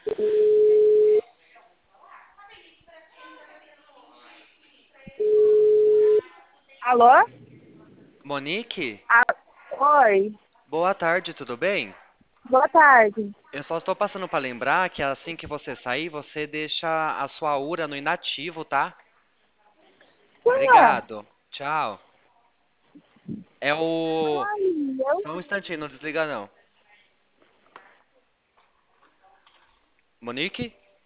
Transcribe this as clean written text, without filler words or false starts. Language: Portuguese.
Alô? Monique, Ah, oi, boa tarde, tudo bem? boa tarde. Eu só estou passando para lembrar que assim que você sair, você deixa a sua URA no inativo, tá? Ué, Obrigado. Tchau. É o. ai, eu... Só um instantinho, não desliga não. Monique?